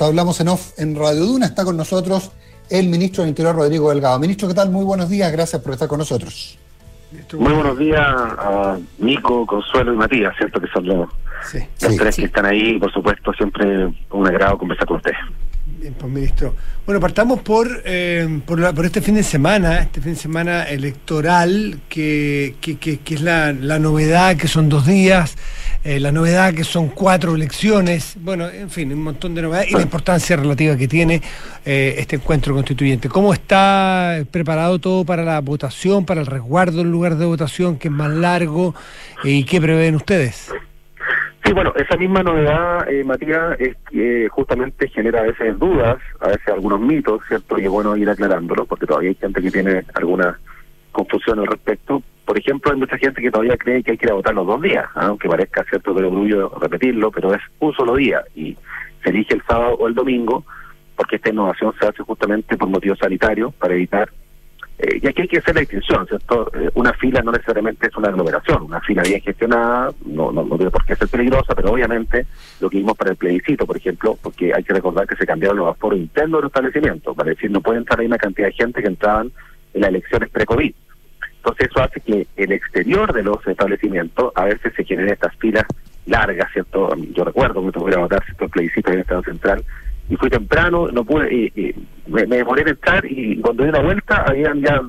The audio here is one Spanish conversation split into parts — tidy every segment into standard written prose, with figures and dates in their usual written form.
hablamos en off en Radio Duna. Está con nosotros el ministro del Interior, Rodrigo Delgado. Ministro, ¿qué tal? Muy buenos días, gracias por estar con nosotros. Muy buenos días a Nico, Consuelo y Matías, ¿cierto? Que son los tres que están ahí. Por supuesto, siempre un agrado conversar con ustedes. Bien, pues, ministro. Bueno, partamos por este fin de semana electoral, que es la novedad, que son 2 días, la novedad que son 4 elecciones, bueno, en fin, un montón de novedades y la importancia relativa que tiene este encuentro constituyente. ¿Cómo está preparado todo para la votación, para el resguardo en lugar de votación, que es más largo, y qué prevén ustedes? Sí, bueno, esa misma novedad, Matías, es que justamente genera a veces dudas, a veces algunos mitos, ¿cierto? Y es bueno ir aclarándolo, porque todavía hay gente que tiene alguna confusión al respecto. Por ejemplo, hay mucha gente que todavía cree que hay que ir a votar los 2 días, aunque parezca cierto de orgullo repetirlo, pero es un solo día y se elige el sábado o el domingo, porque esta innovación se hace justamente por motivos sanitarios, para evitar. Y aquí hay que hacer la distinción, ¿cierto? Una fila no necesariamente es una aglomeración, una fila bien gestionada no tiene por qué ser peligrosa, pero obviamente lo que vimos para el plebiscito, por ejemplo, porque hay que recordar que se cambiaron los aforos internos de los establecimientos, para decir, no puede entrar ahí una cantidad de gente que entraban en las elecciones pre-COVID. Entonces eso hace que el exterior de los establecimientos a veces se generen estas filas largas, ¿cierto? Yo recuerdo que tuve que votar el plebiscito en el Estado Central, y fui temprano, no pude, me demoré en entrar, y cuando di una vuelta habían ya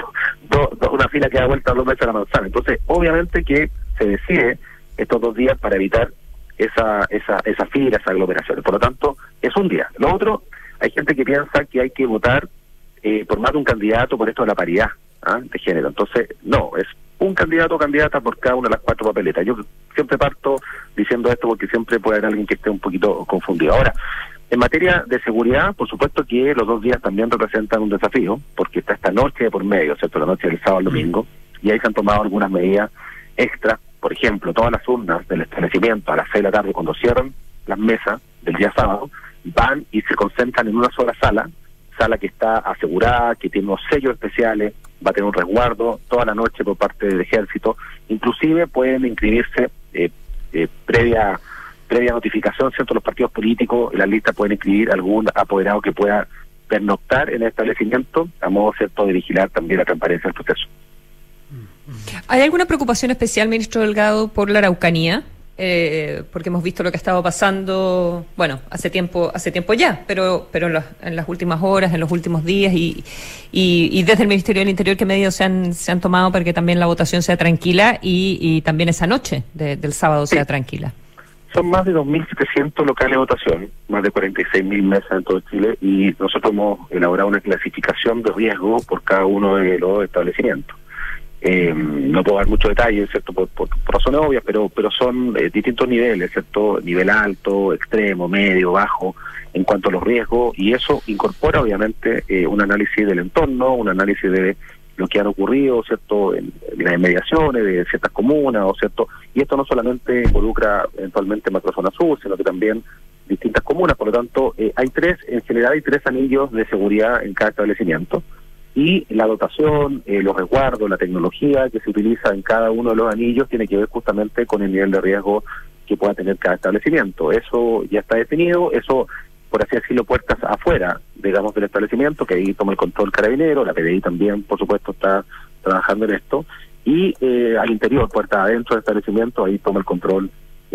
una fila que da vuelta 2 veces a la manzana. Entonces, obviamente que se decide estos 2 días para evitar esa fila, esa aglomeración. Por lo tanto, es un día. Lo otro, hay gente que piensa que hay que votar por más de un candidato por esto de la paridad de género. Entonces, no, es un candidato o candidata por cada una de las 4 papeletas. Yo siempre parto diciendo esto porque siempre puede haber alguien que esté un poquito confundido. Ahora, en materia de seguridad, por supuesto que los 2 días también representan un desafío, porque está esta noche de por medio, ¿cierto? La noche del sábado al domingo, y ahí se han tomado algunas medidas extras. Por ejemplo, todas las urnas del establecimiento a las 6 de la tarde, cuando cierran las mesas del día sábado, van y se concentran en una sola sala que está asegurada, que tiene unos sellos especiales, va a tener un resguardo toda la noche por parte del ejército. Inclusive pueden inscribirse previa notificación, ¿cierto? Los partidos políticos, en la lista pueden inscribir algún apoderado que pueda pernoctar en el establecimiento, a modo, ¿cierto?, de vigilar también la transparencia del proceso. ¿Hay alguna preocupación especial, ministro Delgado, por la Araucanía? Porque hemos visto lo que ha estado pasando, bueno, hace tiempo ya, pero en las últimas horas, en los últimos días, y desde el Ministerio del Interior, ¿qué medidas se han tomado para que también la votación sea tranquila y también esa noche del sábado sea tranquila? Son más de 2.700 locales de votación, más de 46.000 mesas en todo Chile, y nosotros hemos elaborado una clasificación de riesgo por cada uno de los establecimientos. No puedo dar mucho detalle, ¿cierto? Por razones obvias, pero son distintos niveles, ¿cierto? Nivel alto, extremo, medio, bajo, en cuanto a los riesgos, y eso incorpora obviamente un análisis del entorno, un análisis de lo que han ocurrido, ¿cierto?, en las inmediaciones de ciertas comunas, o ¿cierto? Y esto no solamente involucra eventualmente Macrozona Sur, sino que también distintas comunas. Por lo tanto, en general hay 3 anillos de seguridad en cada establecimiento, y la dotación, los resguardos, la tecnología que se utiliza en cada uno de los anillos tiene que ver justamente con el nivel de riesgo que pueda tener cada establecimiento. Eso ya está definido, eso, por así decirlo, puertas afuera, digamos, del establecimiento, que ahí toma el control carabinero, la PDI también, por supuesto, está trabajando en esto, y al interior, puertas adentro del establecimiento, ahí toma el control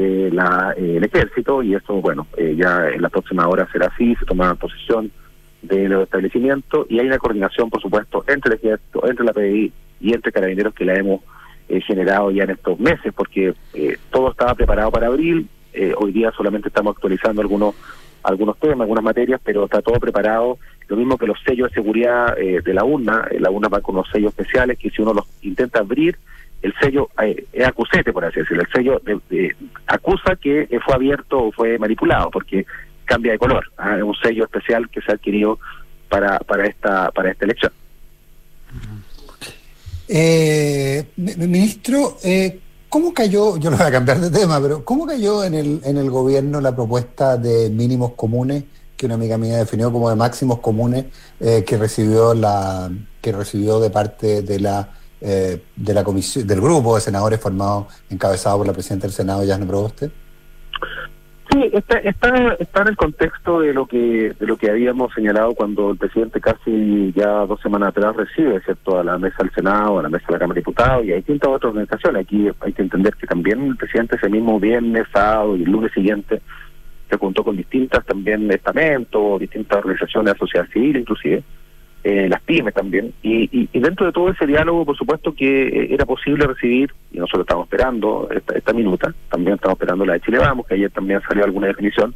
el ejército, y eso, bueno, ya en la próxima hora será así, se toma posesión de los establecimientos, y hay una coordinación, por supuesto, entre el ejército, entre la PDI y entre carabineros, que la hemos generado ya en estos meses, porque todo estaba preparado para abril. Hoy día solamente estamos actualizando algunos temas, algunas materias, pero está todo preparado. Lo mismo que los sellos de seguridad de la urna va con unos sellos especiales que si uno los intenta abrir, el sello es acusete, por así decirlo. El sello acusa que fue abierto o fue manipulado, porque cambia de color. Es un sello especial que se ha adquirido para esta elección. Ministro, ¿cómo cayó, yo lo voy a cambiar de tema, pero cómo cayó en el gobierno la propuesta de mínimos comunes, que una amiga mía definió como de máximos comunes, que recibió de parte de la comisión, del grupo de senadores formado, encabezado por la presidenta del Senado, Yasna Proboste? Sí, está en el contexto de lo que habíamos señalado cuando el presidente casi ya 2 semanas atrás recibe, ¿cierto?, a la mesa del Senado, a la mesa de la Cámara de Diputados y a distintas otras organizaciones. Aquí hay que entender que también el presidente ese mismo viernes, sábado y el lunes siguiente se juntó con distintas también estamentos, distintas organizaciones de la sociedad civil inclusive, las pymes también, y dentro de todo ese diálogo, por supuesto que era posible recibir, y nosotros estamos esperando esta minuta, también estamos esperando la de Chile Vamos, que ayer también salió alguna definición,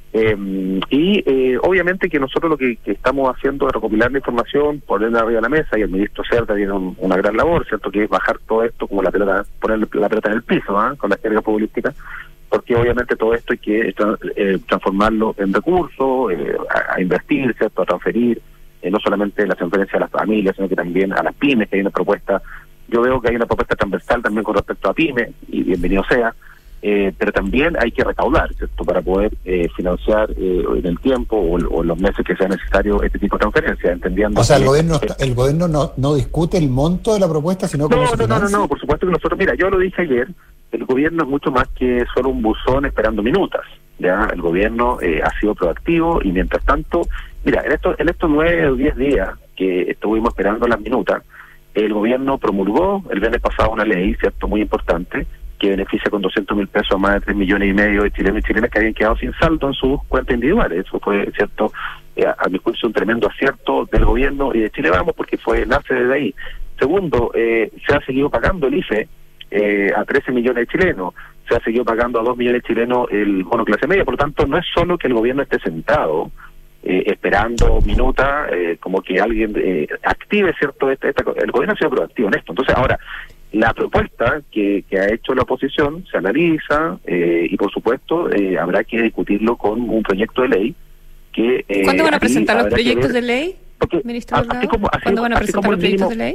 obviamente que nosotros lo que estamos haciendo es recopilar la información, ponerla arriba de la mesa, y el ministro Cerda tiene una gran labor, ¿cierto?, que es bajar todo esto como la pelota, poner la pelota en el piso, con la jerga futbolística, porque obviamente todo esto hay que transformarlo en recursos, a invertir, ¿cierto?, a transferir, no solamente la transferencia a las familias, sino que también a las pymes, que hay una propuesta. Yo veo que hay una propuesta transversal también con respecto a pymes, y bienvenido sea, pero también hay que recaudar, ¿cierto?, para poder financiar en el tiempo o en los meses que sea necesario este tipo de transferencias, entendiendo... O sea, el gobierno no discute el monto de la propuesta, sino cómo se financia. No, por supuesto que nosotros, mira, yo lo dije ayer, el gobierno es mucho más que solo un buzón esperando minutas. Ya el gobierno ha sido proactivo y mientras tanto, mira, en estos 9 o 10 días que estuvimos esperando las minutas, el gobierno promulgó el viernes pasado una ley, cierto, muy importante, que beneficia con 200.000 pesos a más de 3,5 millones de chilenos y chilenas que habían quedado sin saldo en sus cuentas individuales. Eso fue, cierto, a mi juicio un tremendo acierto del gobierno y de Chile Vamos, porque nace desde ahí. Segundo, se ha seguido pagando el IFE a 13 millones de chilenos, se ha seguido pagando a 2 millones de chilenos el bono clase media. Por lo tanto, no es solo que el gobierno esté sentado esperando minutas, como que alguien active, ¿cierto? El gobierno ha sido proactivo en esto. Entonces, ahora, la propuesta que ha hecho la oposición se analiza y, por supuesto, habrá que discutirlo con un proyecto de ley. ¿Cuándo van a presentar los proyectos de ley, ministro Delgado? ¿Cuándo van a presentar los proyectos de ley?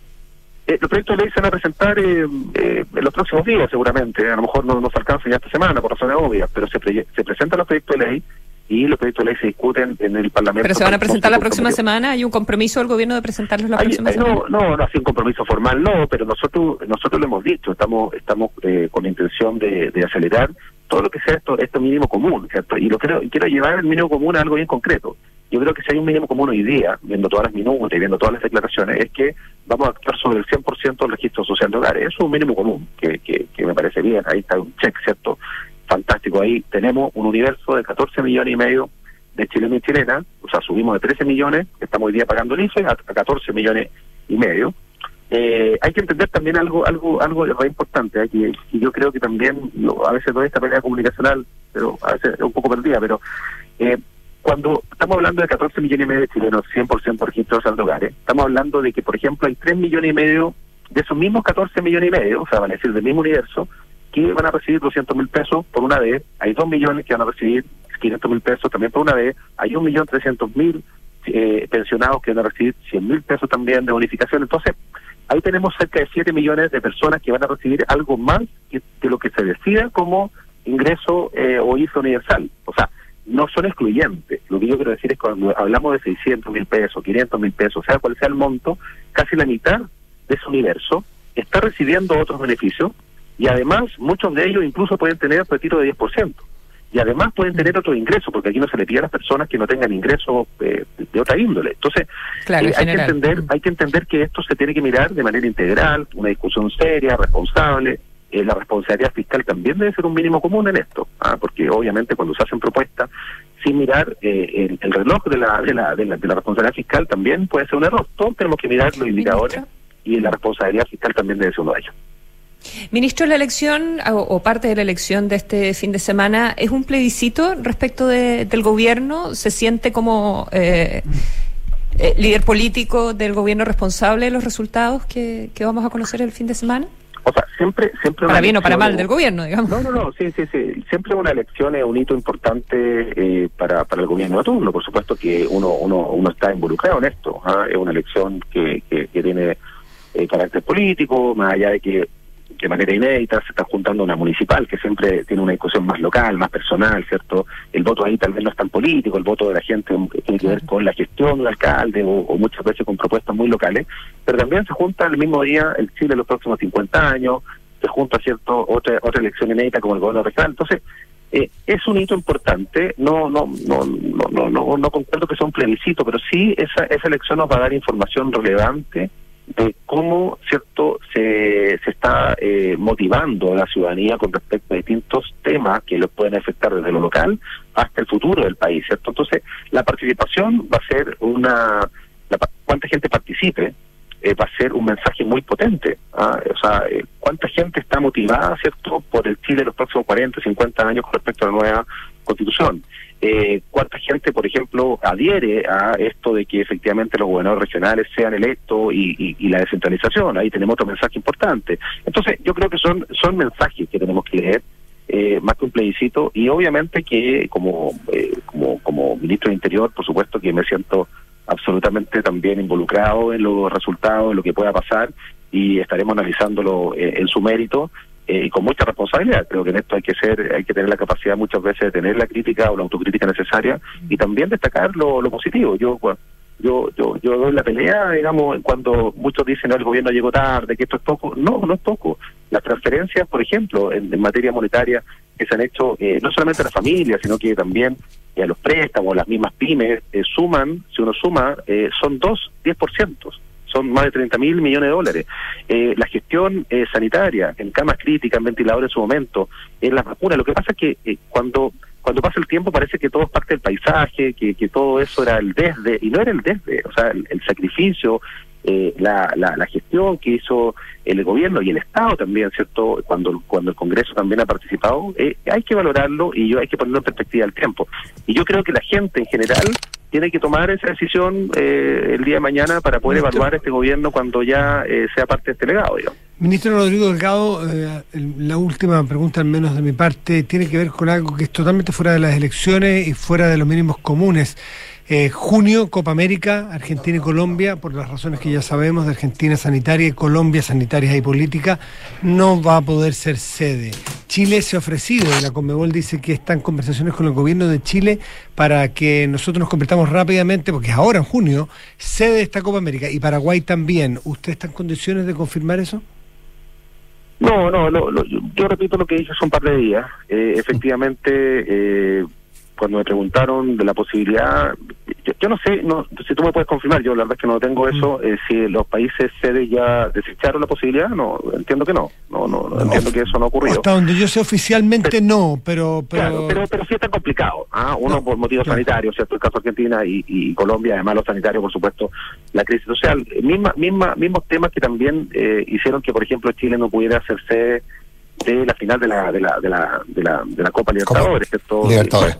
Los proyectos de ley se van a presentar en los próximos días, seguramente. A lo mejor no nos alcanza ya esta semana, por razones obvias, pero se presentan los proyectos de ley y los proyectos de ley se discuten en el Parlamento. ¿Pero se van a presentar la próxima semana? ¿Hay un compromiso del gobierno de presentarlos la próxima semana? No ha sido un compromiso formal, no, pero nosotros lo hemos dicho, estamos con la intención de acelerar todo lo que sea esto mínimo común, ¿cierto? Y quiero llevar el mínimo común a algo bien concreto. Yo creo que si hay un mínimo común hoy día, viendo todas las minutas y viendo todas las declaraciones, es que vamos a actuar sobre el 100% del registro social de hogares. Eso es un mínimo común, que me parece bien. Ahí está un check, ¿cierto? Fantástico. Ahí tenemos un universo de 14 millones y medio de chilenos y chilenas. O sea, subimos de 13 millones, que estamos hoy día pagando el IFE, a 14 millones y medio. Hay que entender también algo re importante, y yo creo que también, a veces toda esta pelea comunicacional, pero a veces es un poco perdida, pero... cuando estamos hablando de 14 millones y medio de chilenos, 100% registro social de hogares, estamos hablando de que, por ejemplo, hay 3 millones y medio de esos mismos 14 millones y medio, o sea, van a decir del mismo universo, que van a recibir 200.000 pesos por una vez, hay 2 millones que van a recibir 500.000 pesos también por una vez, hay 1.300.000 pensionados que van a recibir 100.000 pesos también de bonificación. Entonces, ahí tenemos cerca de 7 millones de personas que van a recibir algo más que lo que se decida como ingreso o IFE universal. O sea, no son excluyentes. Lo que yo quiero decir es que cuando hablamos de 600.000 pesos, 500.000 pesos, sea cual sea el monto, casi la mitad de ese universo está recibiendo otros beneficios y además muchos de ellos incluso pueden tener retiro de 10%. Y además pueden tener otro ingreso, porque aquí no se le pide a las personas que no tengan ingresos de otra índole. Entonces, claro, hay que entender que esto se tiene que mirar de manera integral, una discusión seria, responsable. La responsabilidad fiscal también debe ser un mínimo común en esto, porque obviamente cuando se hacen propuestas sin mirar el reloj de la responsabilidad fiscal también puede ser un error. Todos tenemos que mirar los indicadores y la responsabilidad fiscal también debe ser uno de ellos. Ministro, la elección o parte de la elección de este fin de semana es un plebiscito respecto del gobierno. ¿Se siente como líder político del gobierno responsable de los resultados que vamos a conocer el fin de semana? O sea, siempre para bien o para mal del gobierno, digamos. No, sí. Siempre una elección es un hito importante para el gobierno de turno. Por supuesto que uno está involucrado en esto. Es una elección que tiene carácter político, más allá de que de manera inédita se está juntando una municipal que siempre tiene una discusión más local, más personal, ¿cierto? El voto ahí tal vez no es tan político, el voto de la gente tiene que ver con la gestión del alcalde o muchas veces con propuestas muy locales, pero también se junta el mismo día el Chile de los próximos 50 años, se junta, ¿cierto?, otra elección inédita como el gobierno regional. Entonces, Es un hito importante, no concuerdo que sea un plebiscito, pero sí esa elección nos va a dar información relevante de cómo, cierto, se está motivando a la ciudadanía con respecto a distintos temas que los pueden afectar desde lo local hasta el futuro del país, ¿cierto? Entonces, la participación va a ser cuánta gente participe, va a ser un mensaje muy potente. O sea, cuánta gente está motivada, ¿cierto?, por el Chile de los próximos 40, 50 años con respecto a la nueva Constitución. Cuánta gente, por ejemplo, adhiere a esto de que efectivamente los gobernadores regionales sean electos y la descentralización. Ahí tenemos otro mensaje importante. Entonces, yo creo que son mensajes que tenemos que leer, más que un plebiscito, y obviamente que como ministro de Interior, por supuesto que me siento absolutamente también involucrado en los resultados, en lo que pueda pasar, y estaremos analizándolo en su mérito, y con mucha responsabilidad. Creo que en esto hay que tener la capacidad muchas veces de tener la crítica o la autocrítica necesaria, y también destacar lo positivo. Yo doy la pelea, digamos, cuando muchos dicen, no, el gobierno llegó tarde, que esto es poco. No es poco. Las transferencias, por ejemplo, en materia monetaria que se han hecho, no solamente a las familias, sino que también a los préstamos, las mismas pymes, suman, si uno suma, son 10%, son más de 30.000 millones de dólares. La gestión sanitaria, en camas críticas, en ventiladores en su momento, en las vacunas. Lo que pasa es que cuando pasa el tiempo parece que todo es parte del paisaje, que todo eso era el desde, y no era el desde. O sea, el sacrificio, la gestión que hizo el gobierno y el Estado también, ¿cierto?, cuando el Congreso también ha participado, hay que valorarlo y hay que ponerlo en perspectiva del tiempo. Y yo creo que la gente en general tiene que tomar esa decisión el día de mañana para poder evaluar este gobierno cuando ya sea parte de este legado, digamos. Ministro Rodrigo Delgado, la última pregunta, al menos de mi parte, tiene que ver con algo que es totalmente fuera de las elecciones y fuera de los mínimos comunes. Junio, Copa América, Argentina y Colombia, por las razones que ya sabemos, de Argentina sanitaria y Colombia sanitaria y política, no va a poder ser sede. Chile se ha ofrecido, y la Conmebol dice que está en conversaciones con el gobierno de Chile para que nosotros nos convertamos rápidamente, porque ahora en junio, sede de esta Copa América, y Paraguay también. ¿Usted está en condiciones de confirmar eso? No, yo repito lo que dije hace un par de días. Efectivamente, cuando me preguntaron de la posibilidad, yo no sé, si tú me puedes confirmar, yo la verdad es que no tengo eso, si los países sedes ya desecharon la posibilidad, no, entiendo que no entiendo que eso no ocurrió. Hasta donde yo sé oficialmente no, pero... Claro, pero sí está complicado, uno por motivos sanitarios, ¿cierto? El caso Argentina y Colombia, además los sanitarios, por supuesto, la crisis social, mismos temas que también hicieron que, por ejemplo, Chile no pudiera hacer sede de la final de la Copa Libertadores, ¿cierto? Libertadores.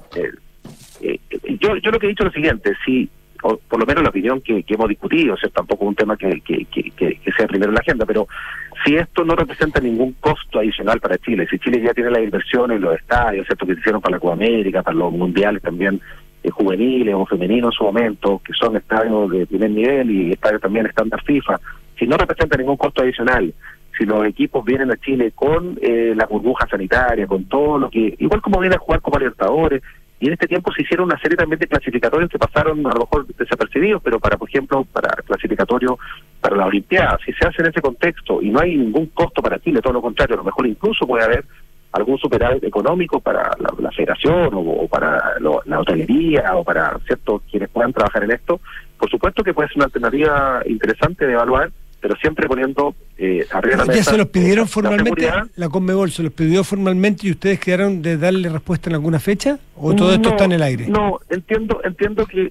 Yo lo que he dicho es lo siguiente, si, o por lo menos la opinión que hemos discutido, o sea, tampoco es un tema que sea primero en la agenda, pero si esto no representa ningún costo adicional para Chile, si Chile ya tiene las inversiones en los estadios, ¿cierto?, que se hicieron para la Copa América, para los mundiales también juveniles o femeninos en su momento, que son estadios de primer nivel y estadios también estándar FIFA, si no representa ningún costo adicional, si los equipos vienen a Chile con la burbuja sanitaria, con todo lo que, igual como vienen a jugar Copa Libertadores, y en este tiempo se hicieron una serie también de clasificatorios que pasaron a lo mejor desapercibidos, pero por ejemplo, para clasificatorio para la Olimpiada, si se hace en ese contexto y no hay ningún costo para Chile, todo lo contrario, a lo mejor incluso puede haber algún superávit económico para la federación o para la hotelería o para ciertos quienes puedan trabajar en esto, por supuesto que puede ser una alternativa interesante de evaluar, pero siempre poniendo arriba de la mesa. ¿Ya se los pidieron formalmente? ¿La Conmebol se los pidió formalmente y ustedes quedaron de darle respuesta en alguna fecha? ¿O todo esto está en el aire? No, entiendo que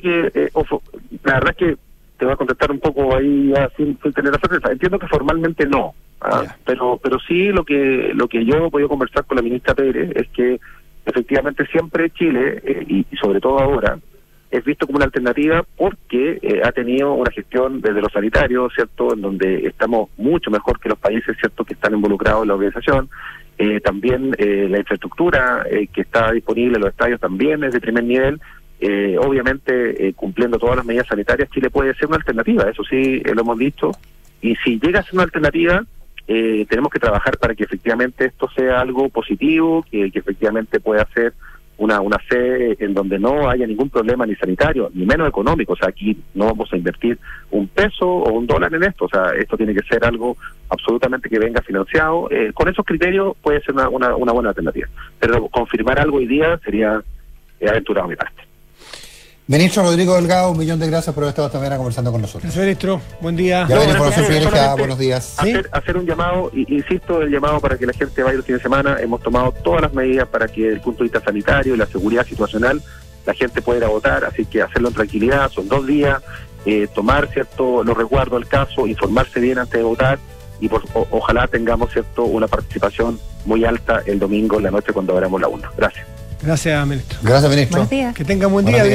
la verdad es que te voy a contestar un poco ahí sin tener la certeza. Entiendo que formalmente no, pero sí lo que yo he podido conversar con la ministra Pérez es que efectivamente siempre Chile, y sobre todo ahora, es visto como una alternativa porque ha tenido una gestión desde los sanitarios, ¿cierto?, en donde estamos mucho mejor que los países, ¿cierto?, que están involucrados en la organización. También la infraestructura que está disponible en los estadios también es de primer nivel. Obviamente, cumpliendo todas las medidas sanitarias, Chile puede ser una alternativa, eso sí, lo hemos dicho. Y si llega a ser una alternativa, tenemos que trabajar para que efectivamente esto sea algo positivo, que efectivamente pueda ser una sede en donde no haya ningún problema ni sanitario, ni menos económico. O sea, aquí no vamos a invertir un peso o un dólar en esto. O sea, esto tiene que ser algo absolutamente que venga financiado. Con esos criterios puede ser una buena alternativa. Pero confirmar algo hoy día sería aventurado a mi parte. Ministro Rodrigo Delgado, 1.000.000 de gracias por haber estado esta mañana conversando con nosotros. Gracias, ministro. Buen día. Ya venimos por los solamente buenos días. Hacer un llamado, insisto, el llamado para que la gente vaya el fin de semana. Hemos tomado todas las medidas para que desde el punto de vista sanitario y la seguridad situacional la gente pueda ir a votar, así que hacerlo en tranquilidad, son 2 días, tomar los resguardos del caso, informarse bien antes de votar y ojalá tengamos una participación muy alta el domingo en la noche cuando abramos la urna. Gracias. Gracias, ministro. Gracias, ministro. Buenos días. Que tengan buen Buenos día. días.